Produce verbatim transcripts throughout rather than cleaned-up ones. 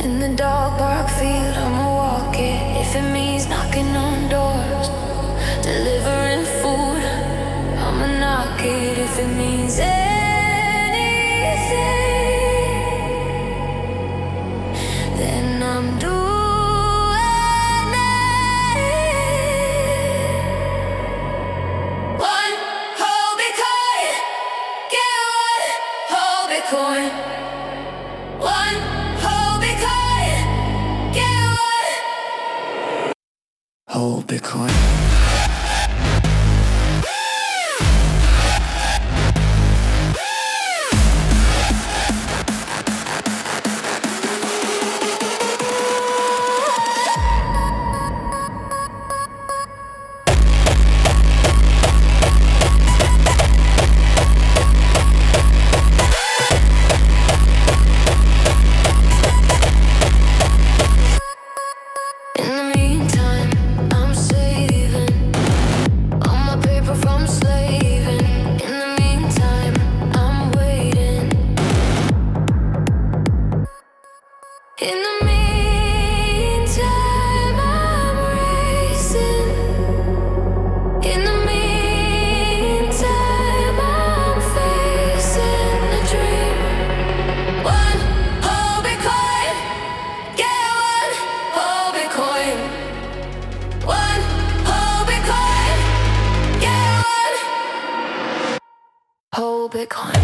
In the dark park field, I'ma walk it. If it means knocking on doors, delivering food, I'ma knock it. If it means anything, then I'm doing it. One whole Bitcoin, get one whole Bitcoin. One whole Bitcoin, get one whole Bitcoin. In the meantime, I'm racing. In the meantime, I'm facing a dream. One whole Bitcoin, get one whole Bitcoin. One whole Bitcoin, get one whole Bitcoin.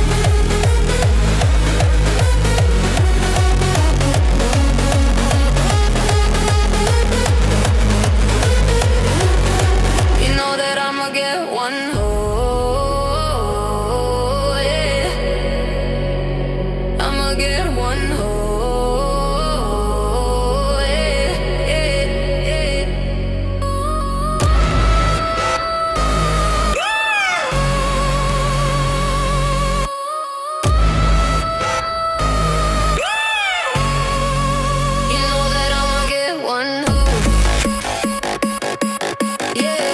One whole, yeah. I'ma get one whole, yeah, yeah, yeah. You know that I'ma get one whole, yeah.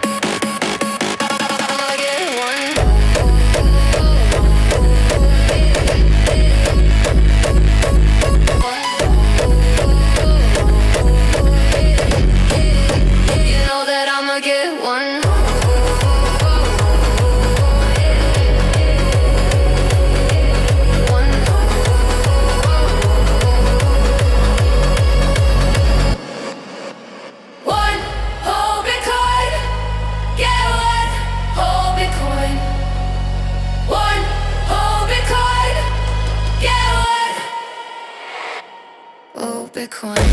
Bitcoin.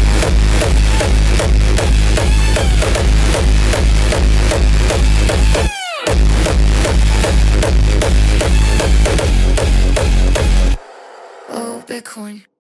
Oh, Bitcoin.